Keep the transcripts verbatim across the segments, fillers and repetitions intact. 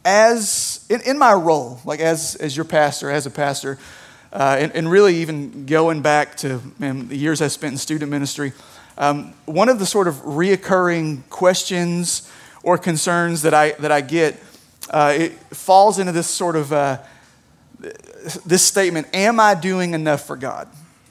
as in, in my role, like as as your pastor, as a pastor, uh, and, and really even going back to man, the years I spent in student ministry, um, one of the sort of reoccurring questions or concerns that I that I get, uh, it falls into this sort of uh, this statement: am I doing enough for God?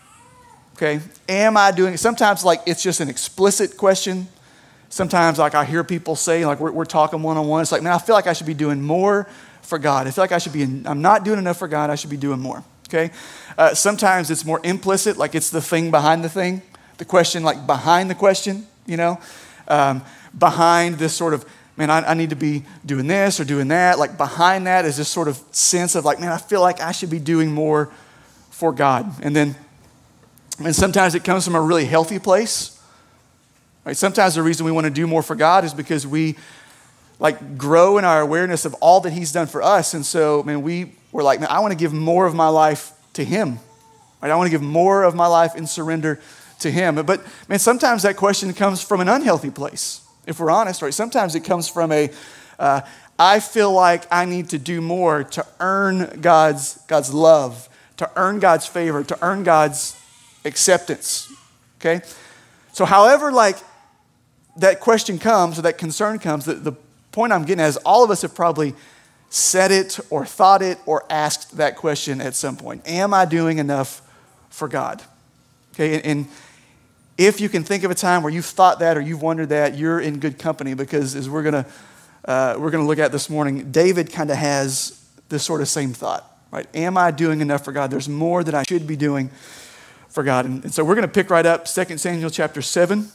Okay, am I doing? Sometimes like it's just an explicit question. Sometimes like I hear people say, like we're, we're talking one-on-one, it's like, man, I feel like I should be doing more for God. I feel like I should be, in, I'm not doing enough for God, I should be doing more, okay? Uh, sometimes it's more implicit, like it's the thing behind the thing, the question like behind the question, you know? Um, behind this sort of, man, I, I need to be doing this or doing that. Like behind that is this sort of sense of like, man, I feel like I should be doing more for God. And then, and sometimes it comes from a really healthy place. Right? Sometimes the reason we want to do more for God is because we like grow in our awareness of all that He's done for us. And so, man, we were like, man, I want to give more of my life to Him. Right? I want to give more of my life in surrender to Him. But, man, sometimes that question comes from an unhealthy place, if we're honest. Right? Sometimes it comes from a, uh, I feel like I need to do more to earn God's, God's love, to earn God's favor, to earn God's acceptance. Okay? So however, like, that question comes or that concern comes, the, the point I'm getting at is all of us have probably said it or thought it or asked that question at some point. Am I doing enough for God? Okay, and, and if you can think of a time where you've thought that or you've wondered that, you're in good company, because as we're gonna uh, we're gonna look at this morning, David kind of has this sort of same thought, right? Am I doing enough for God? There's more that I should be doing for God. And, and so we're gonna pick right up Second Samuel chapter seven.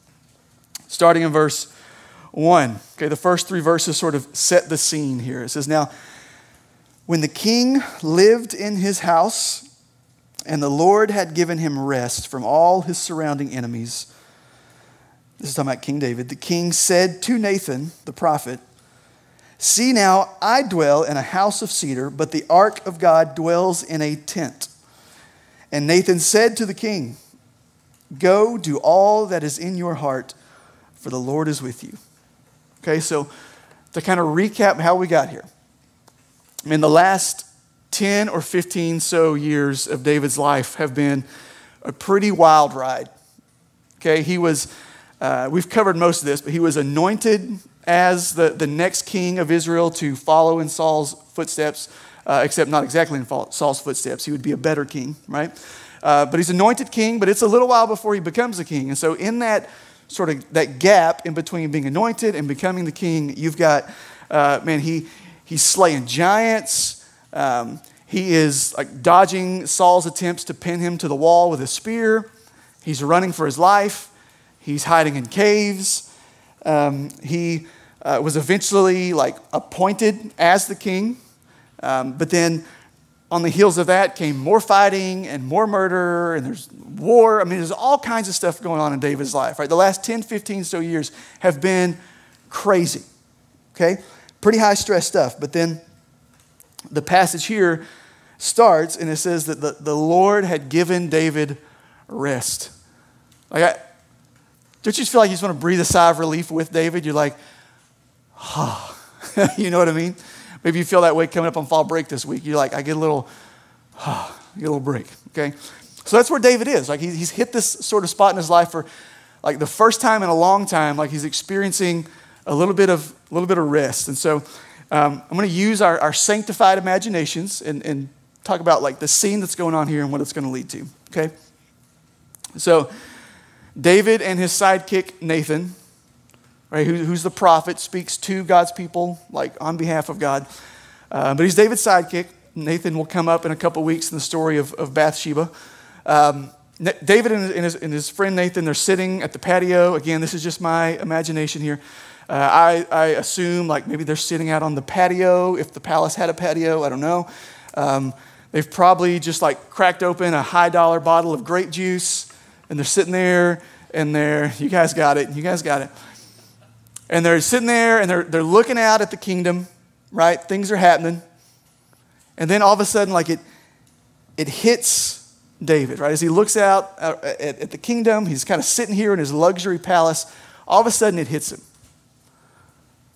Starting in verse one. Okay, the first three verses sort of set the scene here. It says, now, when the king lived in his house, and the Lord had given him rest from all his surrounding enemies. This is talking about King David. The king said to Nathan, the prophet, see now, I dwell in a house of cedar, but the ark of God dwells in a tent. And Nathan said to the king, go do all that is in your heart, for the Lord is with you. Okay, so to kind of recap how we got here. I mean, the last ten or fifteen so years of David's life have been a pretty wild ride. Okay, he was, uh, we've covered most of this, but he was anointed as the, the next king of Israel to follow in Saul's footsteps, uh, except not exactly in Saul's footsteps. He would be a better king, right? Uh, but he's anointed king, but it's a little while before he becomes a king. And so in that sort of that gap in between being anointed and becoming the king, you've got, uh, man, he he's slaying giants. Um, he is like dodging Saul's attempts to pin him to the wall with a spear. He's running for his life. He's hiding in caves. Um, he uh, was eventually like appointed as the king. Um, but then on the heels of that came more fighting and more murder, and there's war. I mean, there's all kinds of stuff going on in David's life, right? The last ten, fifteen so years have been crazy, okay? Pretty high stress stuff. But then the passage here starts, and it says that the, the Lord had given David rest. Like, I, don't you just feel like you just want to breathe a sigh of relief with David? You're like, oh, you know what I mean? Maybe you feel that way coming up on fall break this week. You're like, I get a little, oh, I get a little break, okay? So that's where David is. Like he's hit this sort of spot in his life for like the first time in a long time, like he's experiencing a little bit of a little bit of rest. And so um, I'm going to use our, our sanctified imaginations and, and talk about like the scene that's going on here and what it's going to lead to, okay? So David and his sidekick Nathan, right, who, who's the prophet, speaks to God's people, like on behalf of God. Uh, but he's David's sidekick. Nathan will come up in a couple weeks in the story of, of Bathsheba. Um, David and his, and, his, and his friend Nathan, they're sitting at the patio. Again, this is just my imagination here. Uh, I, I assume like maybe they're sitting out on the patio, if the palace had a patio, I don't know. Um, they've probably just like cracked open a high dollar bottle of grape juice, and they're sitting there, and they're, you guys got it, you guys got it. And they're sitting there and they're they're looking out at the kingdom, right? Things are happening. And then all of a sudden, like it it hits David, right? As he looks out at, at the kingdom, he's kind of sitting here in his luxury palace. All of a sudden it hits him.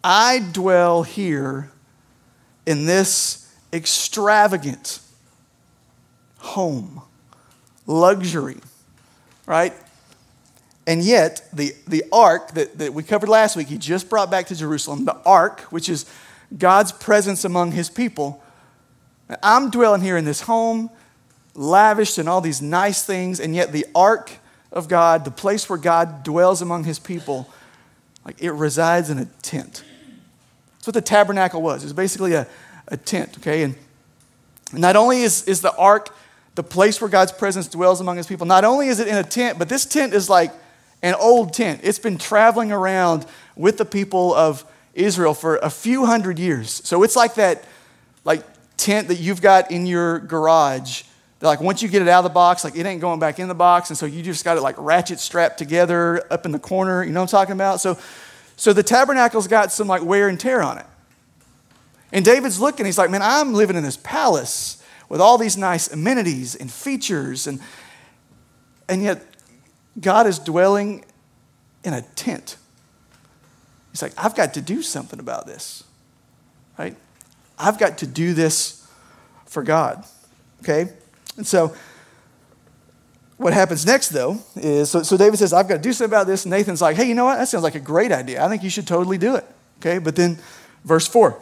I dwell here in this extravagant home, luxury, right? And yet, the, the ark that, that we covered last week, he just brought back to Jerusalem, the ark, which is God's presence among his people. I'm dwelling here in this home, lavished in all these nice things, and yet the ark of God, the place where God dwells among his people, like it resides in a tent. That's what the tabernacle was. It was basically a, a tent, okay? And not only is, is the ark the place where God's presence dwells among his people, not only is it in a tent, but this tent is like an old tent. It's been traveling around with the people of Israel for a few hundred years. So it's like that like tent that you've got in your garage. That like once you get it out of the box, like it ain't going back in the box. And so you just got it like ratchet strapped together up in the corner. You know what I'm talking about? So, so the tabernacle's got some like wear and tear on it. And David's looking, he's like, man, I'm living in this palace with all these nice amenities and features. And, and yet God is dwelling in a tent. He's like, I've got to do something about this, right? I've got to do this for God, okay? And so what happens next, though, is, so, so David says, I've got to do something about this. And Nathan's like, hey, you know what? That sounds like a great idea. I think you should totally do it, okay? But then verse four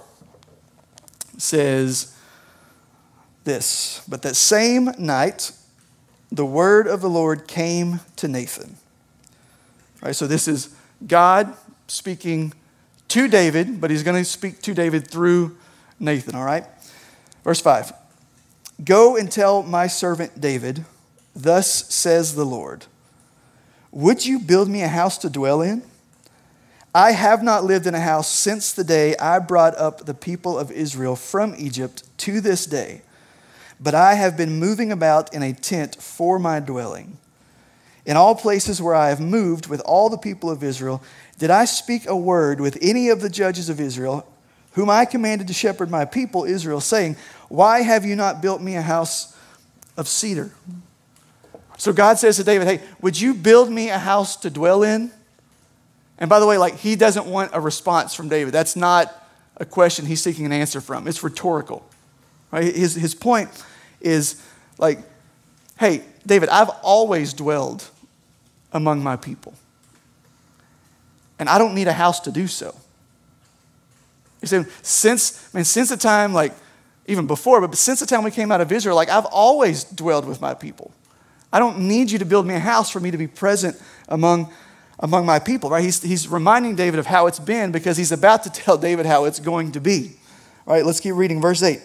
says this, but that same night, the word of the Lord came to Nathan. All right, so this is God speaking to David, but he's going to speak to David through Nathan, all right? Verse five, go and tell my servant David, thus says the Lord, would you build me a house to dwell in? I have not lived in a house since the day I brought up the people of Israel from Egypt to this day, but I have been moving about in a tent for my dwelling. In all places where I have moved with all the people of Israel, did I speak a word with any of the judges of Israel, whom I commanded to shepherd my people Israel, saying, why have you not built me a house of cedar? So God says to David, hey, would you build me a house to dwell in? And by the way, like he doesn't want a response from David. That's not a question he's seeking an answer from. It's rhetorical. Right? His, his point is like, hey, David, I've always dwelled among my people. And I don't need a house to do so. He said, since, man, since the time, like, even before, but since the time we came out of Israel, like, I've always dwelled with my people. I don't need you to build me a house for me to be present among, among my people, right? He's, he's reminding David of how it's been because he's about to tell David how it's going to be. All right, let's keep reading verse eight.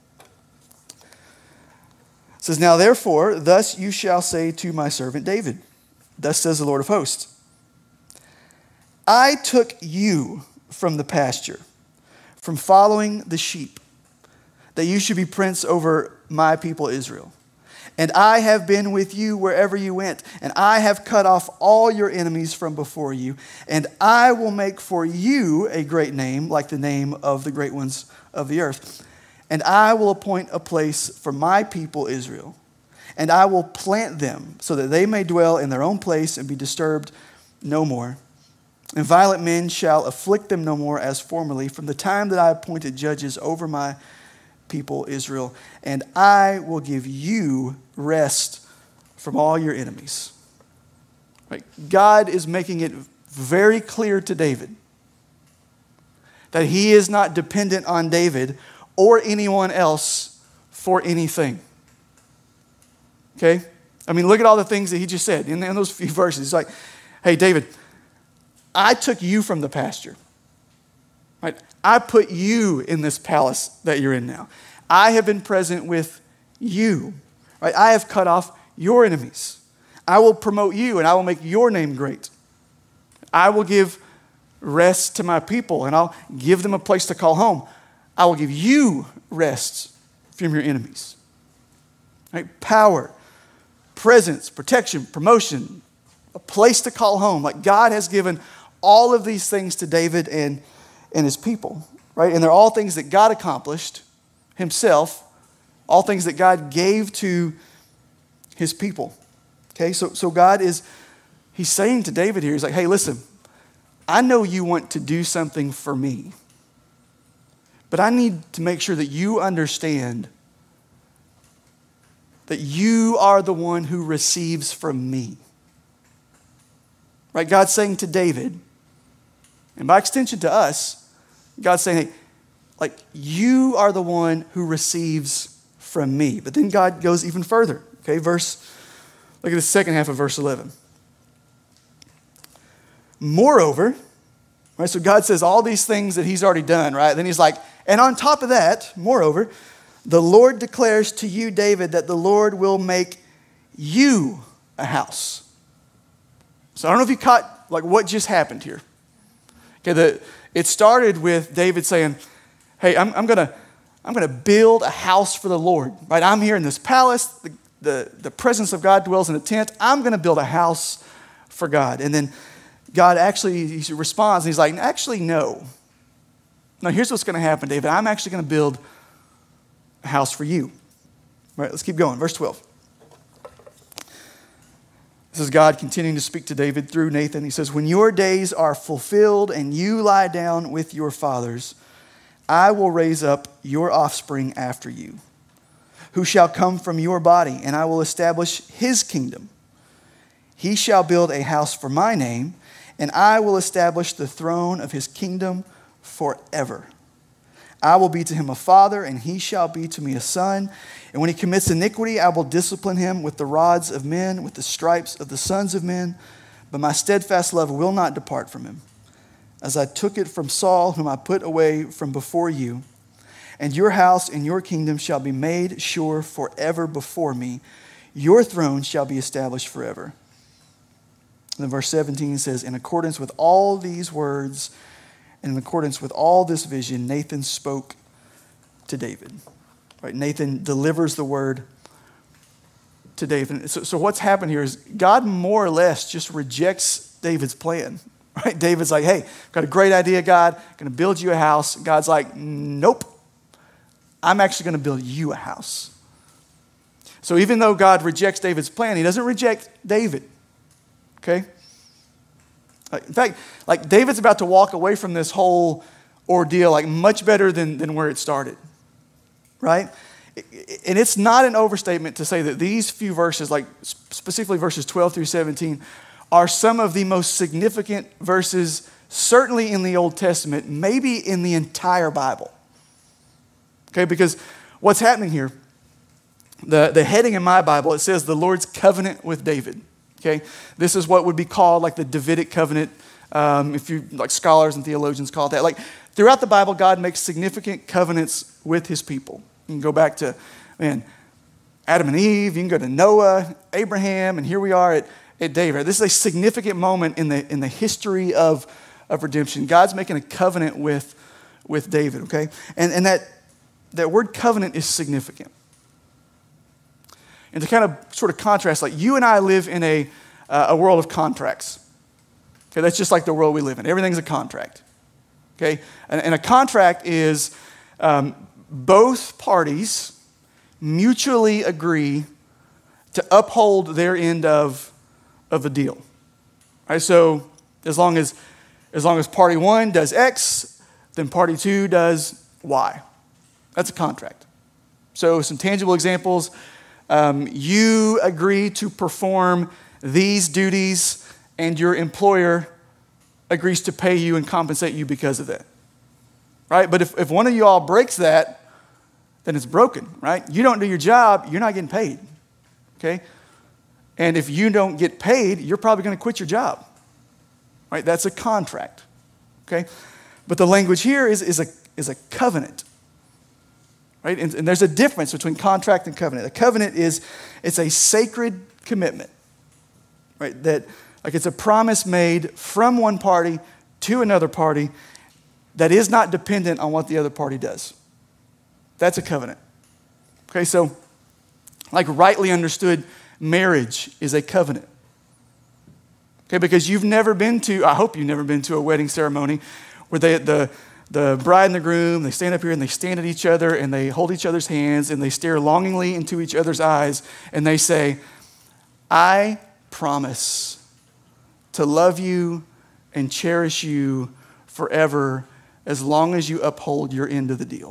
It says, now therefore, thus you shall say to my servant David, thus says the Lord of hosts, I took you from the pasture, from following the sheep, that you should be prince over my people Israel. And I have been with you wherever you went, and I have cut off all your enemies from before you, and I will make for you a great name, like the name of the great ones of the earth. And I will appoint a place for my people Israel, and I will plant them so that they may dwell in their own place and be disturbed no more. And violent men shall afflict them no more as formerly, from the time that I appointed judges over my people Israel, and I will give you rest from all your enemies. Right? God is making it very clear to David that he is not dependent on David or anyone else for anything. Okay? I mean, look at all the things that he just said in, in those few verses. He's like, hey, David, I took you from the pasture. Right? I put you in this palace that you're in now. I have been present with you. Right? I have cut off your enemies. I will promote you and I will make your name great. I will give rest to my people and I'll give them a place to call home. I will give you rest from your enemies. Right? Power, presence, protection, promotion, a place to call home. Like God has given all of these things to David and, and his people, right? And they're all things that God accomplished himself, all things that God gave to his people. Okay, so, so God is, he's saying to David here, he's like, hey, listen, I know you want to do something for me, but I need to make sure that you understand that you are the one who receives from me. Right? God's saying to David, and by extension to us, God's saying, hey, like, you are the one who receives from me. But then God goes even further. Okay, verse, look at the second half of verse eleven. Moreover, right, so God says all these things that he's already done, right? Then he's like, and on top of that, moreover, the Lord declares to you, David, that the Lord will make you a house. So I don't know if you caught like what just happened here. Okay, the, it started with David saying, hey, I'm, I'm gonna I'm gonna build a house for the Lord. Right? I'm here in this palace. The, the, the presence of God dwells in a tent. I'm gonna build a house for God. And then God actually he responds and he's like, actually, no. No, here's what's gonna happen, David. I'm actually gonna build a house for you. All right, let's keep going. Verse twelve. This is God continuing to speak to David through Nathan. He says, when your days are fulfilled and you lie down with your fathers, I will raise up your offspring after you, who shall come from your body, and I will establish his kingdom. He shall build a house for my name, and I will establish the throne of his kingdom forever. I will be to him a father, and he shall be to me a son. And when he commits iniquity, I will discipline him with the rods of men, with the stripes of the sons of men. But my steadfast love will not depart from him, as I took it from Saul, whom I put away from before you. And your house and your kingdom shall be made sure forever before me. Your throne shall be established forever. And then verse seventeen says, in accordance with all these words, and in accordance with all this vision, Nathan spoke to David. Right? Nathan delivers the word to David. So, so what's happened here is God more or less just rejects David's plan. Right? David's like, hey, got a great idea, God. I'm going to build you a house. God's like, nope. I'm actually going to build you a house. So even though God rejects David's plan, he doesn't reject David. Okay? In fact, like David's about to walk away from this whole ordeal like much better than, than where it started, right? And it's not an overstatement to say that these few verses, like specifically verses twelve through seventeen, are some of the most significant verses, certainly in the Old Testament, maybe in the entire Bible. Okay, because what's happening here, the, the heading in my Bible, it says the Lord's covenant with David. Okay, this is what would be called like the Davidic covenant. Um, if you like scholars and theologians call it that. Like throughout the Bible, God makes significant covenants with his people. You can go back to, man, Adam and Eve. You can go to Noah, Abraham, and here we are at, at David. This is a significant moment in the in the history of, of redemption. God's making a covenant with, with David. Okay, and and that that word covenant is significant. And to kind of sort of contrast, like you and I live in a, uh, a world of contracts. Okay, that's just like the world we live in. Everything's a contract. Okay, and, and a contract is um, both parties mutually agree to uphold their end of, of a deal. All right, so as long as as long as party one does X, then party two does Y. That's a contract. So some tangible examples. Um, you agree to perform these duties and your employer agrees to pay you and compensate you because of that. Right? But if, if one of you all breaks that, then it's broken, right? You don't do your job, you're not getting paid. Okay? And if you don't get paid, you're probably going to quit your job. Right? That's a contract. Okay? But the language here is, is, a, is a covenant. Right? And, and there's a difference between contract and covenant. A covenant is, it's a sacred commitment, right? That, like it's a promise made from one party to another party that is not dependent on what the other party does. That's a covenant. Okay, so like rightly understood, marriage is a covenant. Okay, because you've never been to, I hope you've never been to a wedding ceremony where they, the The bride and the groom, they stand up here and they stand at each other and they hold each other's hands and they stare longingly into each other's eyes and they say, I promise to love you and cherish you forever as long as you uphold your end of the deal.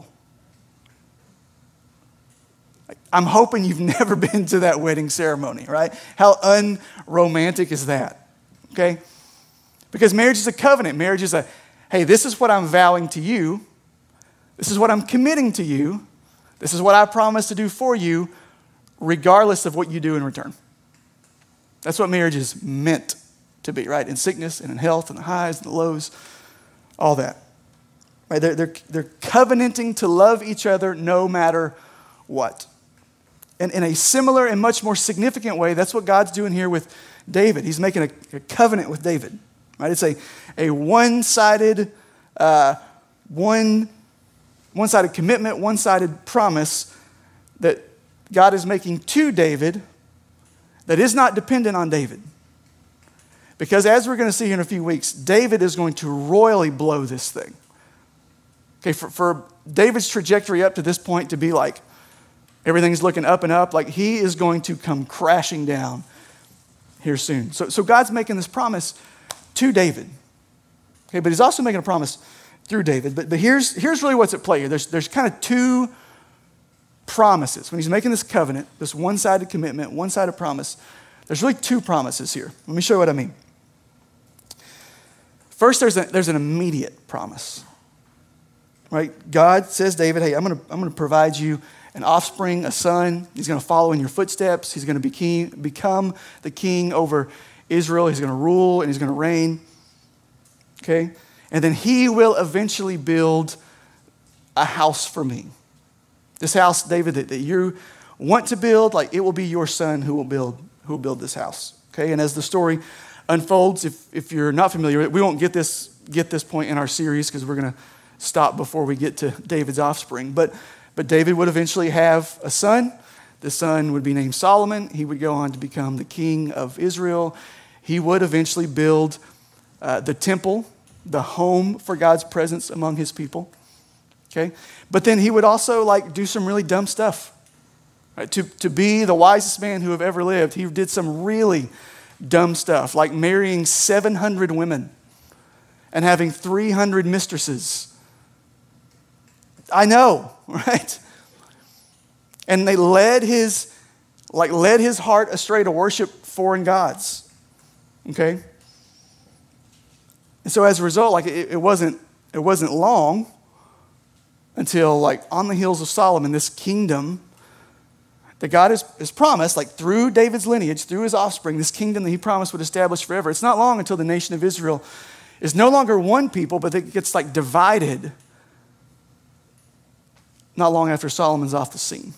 I'm hoping you've never been to that wedding ceremony, right? How unromantic is that? Okay? Because marriage is a covenant. Marriage is a, hey, this is what I'm vowing to you. This is what I'm committing to you. This is what I promise to do for you, regardless of what you do in return. That's what marriage is meant to be, right? In sickness and in health and the highs and the lows, all that. Right? They're, they're, they're covenanting to love each other no matter what. And in a similar and much more significant way, that's what God's doing here with David. He's making a, a covenant with David. Right? It's a, a one-sided, uh, one, one-sided commitment, one-sided promise that God is making to David that is not dependent on David. Because as we're going to see here in a few weeks, David is going to royally blow this thing. Okay, for, for David's trajectory up to this point to be like, everything's looking up and up, like he is going to come crashing down here soon. So, so God's making this promise to David. Okay, but he's also making a promise through David. But, but here's, here's really what's at play here. There's, there's kind of two promises. When he's making this covenant, this one-sided commitment, one-sided promise, there's really two promises here. Let me show you what I mean. First, there's, a, there's an immediate promise. Right? God says, David, hey, I'm going to I'm going to provide you an offspring, a son. He's going to follow in your footsteps. He's going to be king, become the king over Israel. He's going to rule and he's going to reign. Okay? And then he will eventually build a house for me. This house, David, that, that you want to build, like it will be your son who will build who will build this house. Okay? And as the story unfolds, if, if you're not familiar with it, we won't get this, get this point in our series because we're going to stop before we get to David's offspring. But But David would eventually have a son. The son would be named Solomon. He would go on to become the king of Israel. He would eventually build uh, the temple, the home for God's presence among his people. Okay? But then he would also like do some really dumb stuff. Right? To, to be the wisest man who have ever lived, he did some really dumb stuff, like marrying seven hundred women and having three hundred mistresses. I know, right? And they led his, like led his heart astray to worship foreign gods. Okay? And so as a result, like it, it wasn't, it wasn't long until like on the heels of Solomon, this kingdom that God has, has promised, like through David's lineage, through his offspring, this kingdom that he promised would establish forever. It's not long until the nation of Israel is no longer one people, but it gets like divided not long after Solomon's off the scene.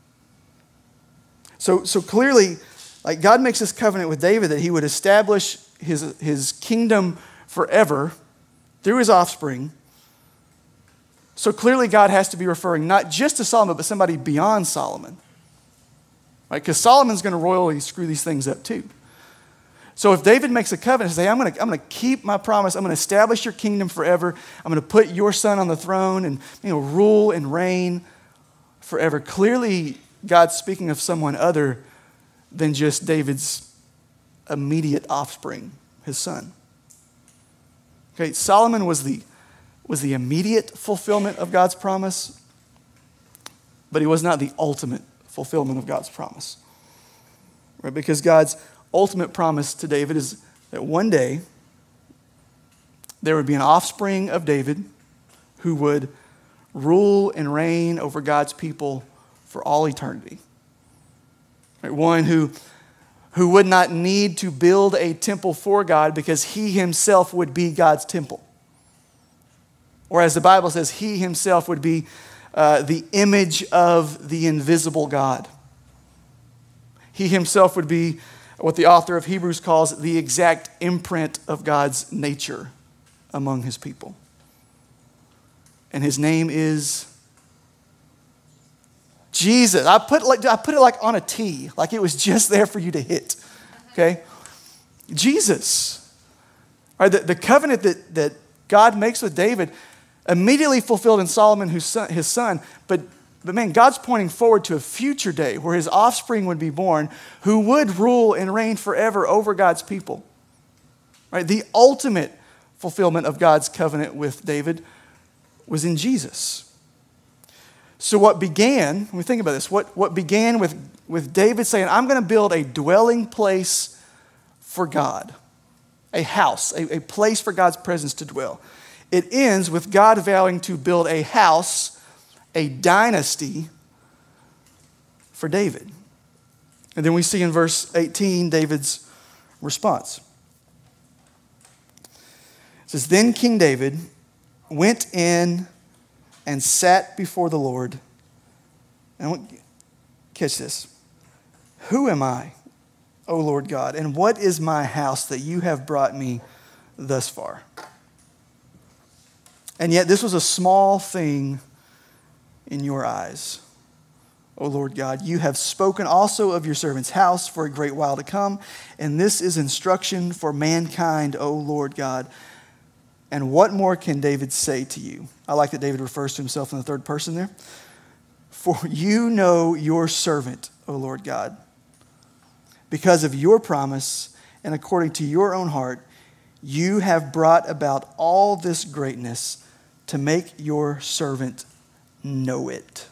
So, so clearly, like God makes this covenant with David that he would establish his, his kingdom forever through his offspring. So clearly God has to be referring not just to Solomon, but somebody beyond Solomon. Right? Because Solomon's going to royally screw these things up too. So if David makes a covenant, say, I'm going to I'm going to keep my promise. I'm going to establish your kingdom forever. I'm going to put your son on the throne and you know rule and reign forever. Clearly, God's speaking of someone other than just David's immediate offspring, his son. Okay, Solomon was the, was the immediate fulfillment of God's promise, but he was not the ultimate fulfillment of God's promise. Right? Because God's ultimate promise to David is that one day there would be an offspring of David who would rule and reign over God's people for all eternity. Right? One who, who would not need to build a temple for God because he himself would be God's temple. Or as the Bible says, he himself would be uh, the image of the invisible God. He himself would be what the author of Hebrews calls the exact imprint of God's nature among his people. And his name is Jesus. I put, like, I put it like on a T, like it was just there for you to hit. Okay? Jesus. All right, the, the covenant that, that God makes with David immediately fulfilled in Solomon, whose son, his son, but But man, God's pointing forward to a future day where his offspring would be born who would rule and reign forever over God's people. Right? The ultimate fulfillment of God's covenant with David was in Jesus. So what began, when we think about this, what, what began with, with David saying, I'm going to build a dwelling place for God, a house, a, a place for God's presence to dwell. It ends with God vowing to build a house, a dynasty for David. And then we see in verse eighteen, David's response. It says, then King David went in and sat before the Lord. And I want, catch this. Who am I, O Lord God, and what is my house that you have brought me thus far? And yet this was a small thing in your eyes, O Lord God. You have spoken also of your servant's house for a great while to come, and this is instruction for mankind, O Lord God. And what more can David say to you? I like that David refers to himself in the third person there. For you know your servant, O Lord God. Because of your promise and according to your own heart, you have brought about all this greatness to make your servant know it.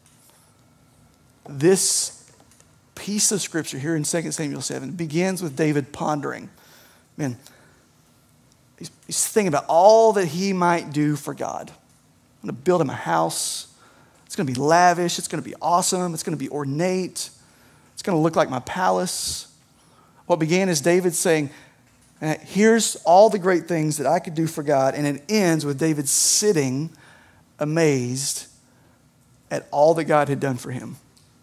This piece of scripture here in Second Samuel seven begins with David pondering. Man, he's, he's thinking about all that he might do for God. I'm going to build him a house. It's going to be lavish. It's going to be awesome. It's going to be ornate. It's going to look like my palace. What began as David saying, here's all the great things that I could do for God. And it ends with David sitting amazed at all that God had done for him.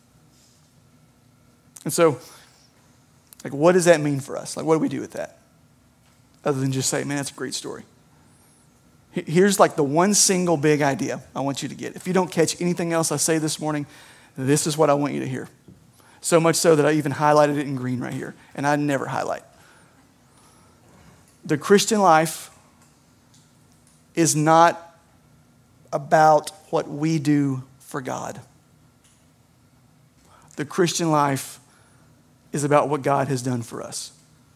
And so, like, what does that mean for us? Like, what do we do with that? Other than just say, man, that's a great story. Here's like the one single big idea I want you to get. If you don't catch anything else I say this morning, this is what I want you to hear. So much so that I even highlighted it in green right here. And I never highlight. The Christian life is not about what we do for God. The Christian life is about what God has done for us.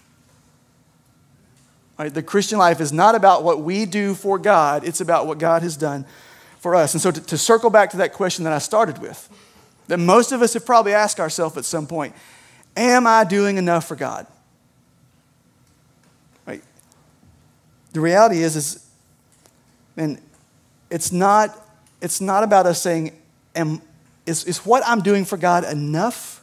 Right? The Christian life is not about what we do for God. It's about what God has done for us. And so to, to circle back to that question that I started with, that most of us have probably asked ourselves at some point, am I doing enough for God? Right? The reality is, is man, it's not, it's not about us saying, am, is, is what I'm doing for God enough?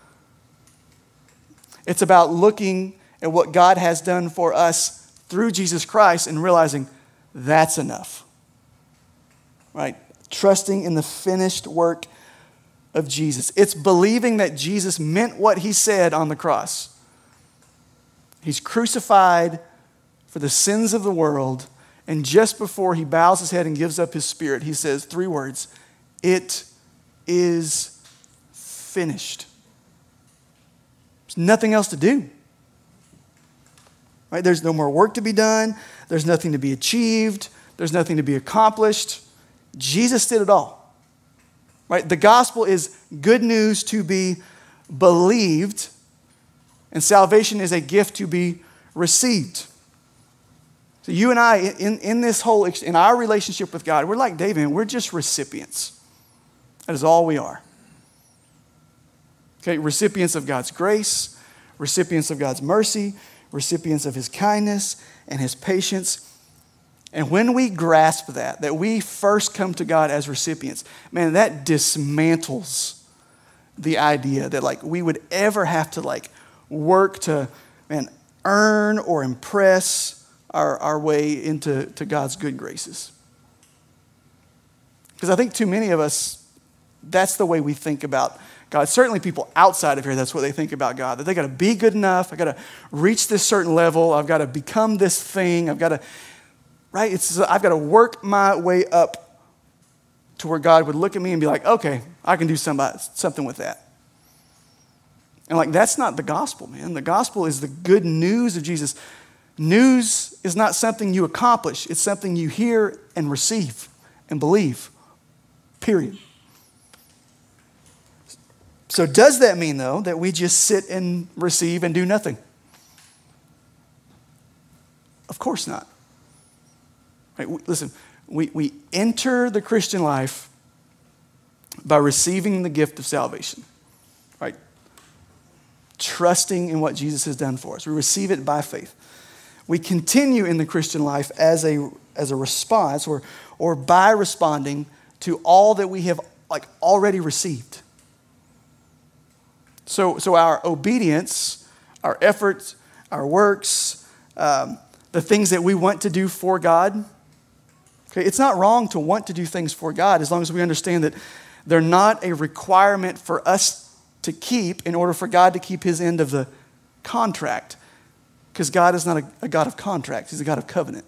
It's about looking at what God has done for us through Jesus Christ and realizing that's enough. Right? Trusting in the finished work of Jesus. It's believing that Jesus meant what he said on the cross. He's crucified for the sins of the world, and just before he bows his head and gives up his spirit, he says three words, it is finished. There's nothing else to do. Right? There's no more work to be done. There's nothing to be achieved. There's nothing to be accomplished. Jesus did it all. Right? The gospel is good news to be believed, and salvation is a gift to be received. So you and I, in, in this whole, in our relationship with God, we're like David, we're just recipients. That is all we are. Okay, recipients of God's grace, recipients of God's mercy, recipients of his kindness and his patience. And when we grasp that, that we first come to God as recipients, man, that dismantles the idea that like we would ever have to like work to, man, earn or impress our, our way into to God's good graces. Because I think too many of us, that's the way we think about God. Certainly people outside of here, that's what they think about God. That they got to be good enough. I got to reach this certain level. I've got to become this thing. I've got to, right? It's I've got to work my way up to where God would look at me and be like, okay, I can do somebody, something with that. And like, that's not the gospel, man. The gospel is the good news of Jesus. News is not something you accomplish. It's something you hear and receive and believe, period. So does that mean, though, that we just sit and receive and do nothing? Of course not. Right? Listen, we, we enter the Christian life by receiving the gift of salvation, right? Trusting in what Jesus has done for us. We receive it by faith. We continue in the Christian life as a, as a response or, or by responding to all that we have like already received. So, so our obedience, our efforts, our works, um, the things that we want to do for God, okay, it's not wrong to want to do things for God as long as we understand that they're not a requirement for us to keep in order for God to keep his end of the contract. Because God is not a, a God of contracts. He's a God of covenant.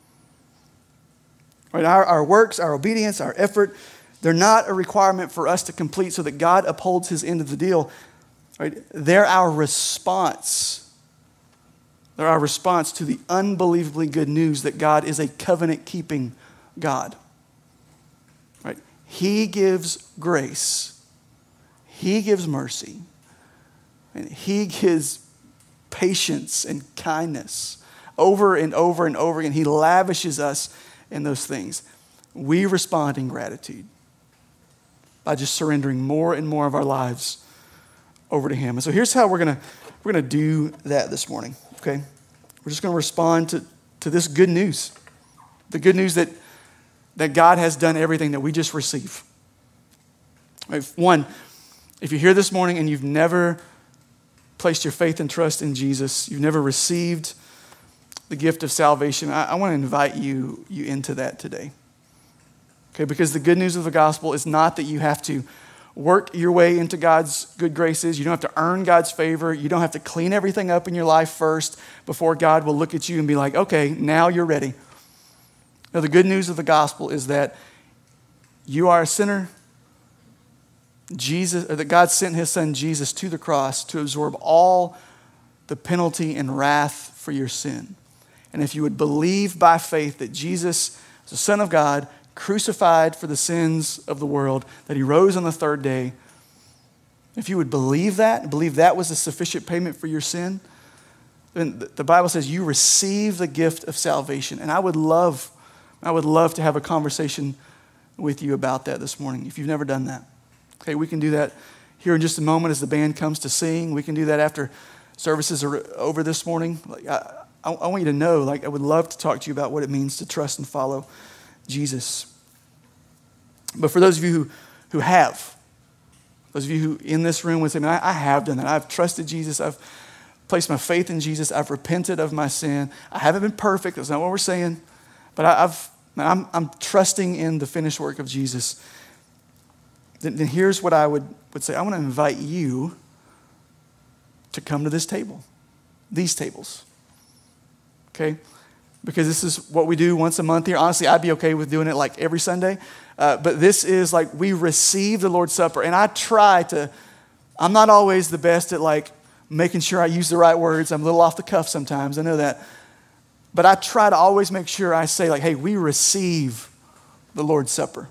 Right? Our, our works, our obedience, our effort, they're not a requirement for us to complete so that God upholds his end of the deal. Right? They're our response. They're our response to the unbelievably good news that God is a covenant-keeping God. Right? He gives grace. He gives mercy. And he gives patience and kindness over and over and over again. He lavishes us in those things. We respond in gratitude by just surrendering more and more of our lives over to him. And so here's how we're gonna we're gonna do that this morning. Okay, we're just gonna respond to, to this good news, the good news that that God has done everything that we just receive. Right, one, if you're here this morning and you've never placed your faith and trust in Jesus, you've never received the gift of salvation, I, I want to invite you, you into that today. Okay, because the good news of the gospel is not that you have to work your way into God's good graces. You don't have to earn God's favor. You don't have to clean everything up in your life first before God will look at you and be like, okay, now you're ready. Now, the good news of the gospel is that you are a sinner. Jesus, or that God sent his son Jesus to the cross to absorb all the penalty and wrath for your sin. And if you would believe by faith that Jesus is the Son of God, crucified for the sins of the world, that he rose on the third day, if you would believe that, believe that was a sufficient payment for your sin, then the Bible says you receive the gift of salvation. And I would love, I would love to have a conversation with you about that this morning if you've never done that. Okay, we can do that here in just a moment as the band comes to sing. We can do that after services are over this morning. Like I, I, I want you to know, like I would love to talk to you about what it means to trust and follow Jesus. But for those of you who, who have, those of you who in this room would say, man, I, I have done that. I've trusted Jesus. I've placed my faith in Jesus. I've repented of my sin. I haven't been perfect. That's not what we're saying. But I, I've, I'm, I'm trusting in the finished work of Jesus. Then, then here's what I would, would say. I want to invite you to come to this table, these tables. Okay? Because this is what we do once a month here. Honestly, I'd be okay with doing it like every Sunday. Uh, but this is like we receive the Lord's Supper. And I try to, I'm not always the best at like making sure I use the right words. I'm a little off the cuff sometimes. I know that. But I try to always make sure I say like, hey, we receive the Lord's Supper.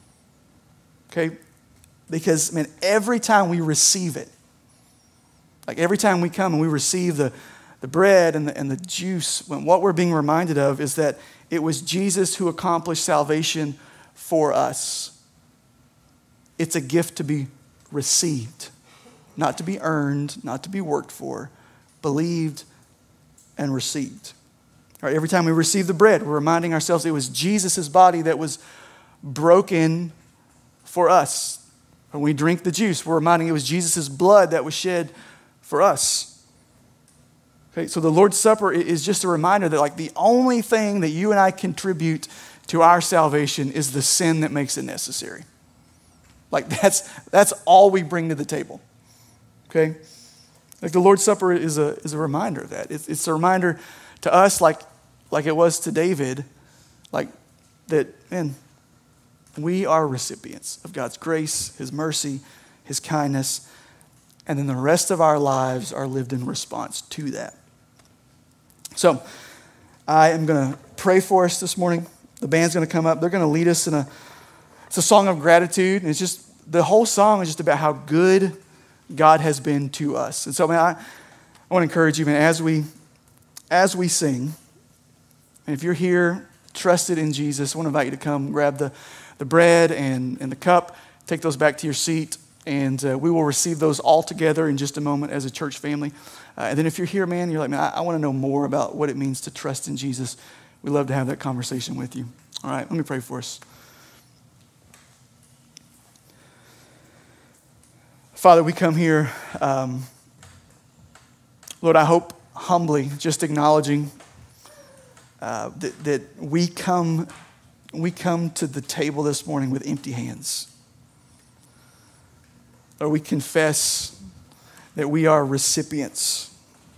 Okay? Because, man, every time we receive it, like every time we come and we receive the, the bread and the, and the juice, when what we're being reminded of is that it was Jesus who accomplished salvation for us. It's a gift to be received, not to be earned, not to be worked for, believed and received. All right, every time we receive the bread, we're reminding ourselves it was Jesus' body that was broken for us. When we drink the juice, we're reminding it was Jesus' blood that was shed for us. Okay, so the Lord's Supper is just a reminder that like the only thing that you and I contribute to our salvation is the sin that makes it necessary. Like that's that's all we bring to the table. Okay? Like the Lord's Supper is a is a reminder of that. It's, it's a reminder to us like like it was to David, like that, man, we are recipients of God's grace, his mercy, his kindness, and then the rest of our lives are lived in response to that. So I am going to pray for us this morning. The band's going to come up. They're going to lead us in a, it's a song of gratitude. And it's just, the whole song is just about how good God has been to us. And so, man, I, I want to encourage you, man, as we, as we sing, and if you're here trusted in Jesus, I want to invite you to come grab the, the bread and, and the cup, take those back to your seat, and uh, we will receive those all together in just a moment as a church family. Uh, and then if you're here, man, you're like, man, I, I want to know more about what it means to trust in Jesus. We'd love to have that conversation with you. All right, let me pray for us. Father, we come here, um, Lord, I hope humbly, just acknowledging uh, that, that we come, we come to the table this morning with empty hands. Lord, we confess that we are recipients.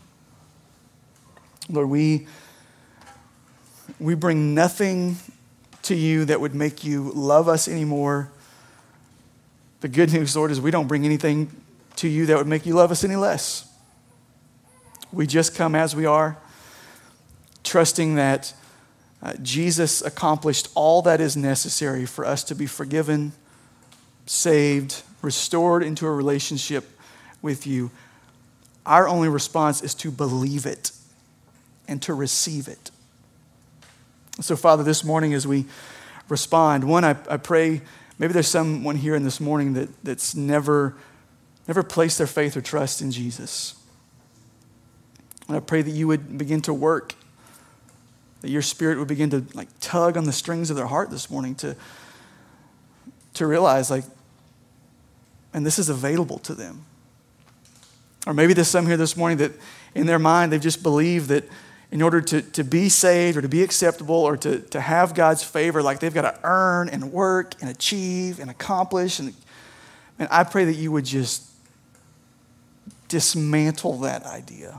Lord, we, we bring nothing to you that would make you love us anymore. The good news, Lord, is we don't bring anything to you that would make you love us any less. We just come as we are, trusting that uh, Jesus accomplished all that is necessary for us to be forgiven, saved, restored into a relationship with you. Our only response is to believe it and to receive it. So, Father, this morning as we respond, one, I, I pray, maybe there's someone here in this morning that, that's never, never placed their faith or trust in Jesus. And I pray that you would begin to work, that your Spirit would begin to like tug on the strings of their heart this morning to, to realize like, and this is available to them. Or maybe there's some here this morning that in their mind they've just believed that in order to, to be saved or to be acceptable or to, to have God's favor, like they've got to earn and work and achieve and accomplish. And, and I pray that you would just dismantle that idea.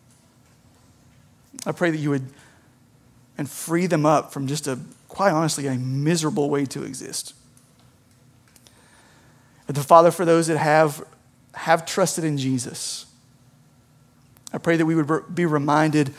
I pray that you would and free them up from just a, quite honestly, a miserable way to exist. And the Father, for those that have, have trusted in Jesus, I pray that we would be reminded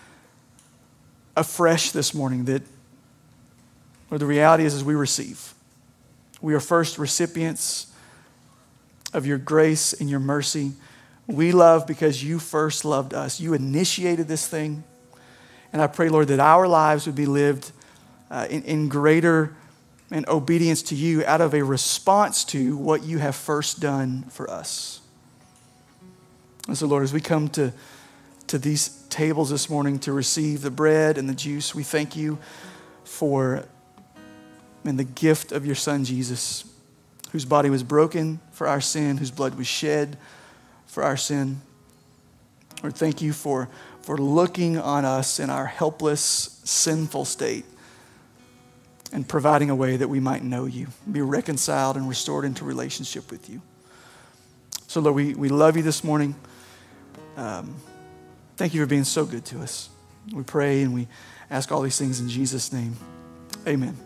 afresh this morning that, or the reality is as we receive, we are first recipients of your grace and your mercy. We love because you first loved us. You initiated this thing. And I pray, Lord, that our lives would be lived uh, in, in greater and obedience to you out of a response to what you have first done for us. And so, Lord, as we come to, to these tables this morning to receive the bread and the juice, we thank you for and the gift of your Son, Jesus, whose body was broken for our sin, whose blood was shed for our sin. Lord, thank you for, for looking on us in our helpless, sinful state and providing a way that we might know you, be reconciled and restored into relationship with you. So, Lord, we, we love you this morning. Um, thank you for being so good to us. We pray and we ask all these things in Jesus' name. Amen.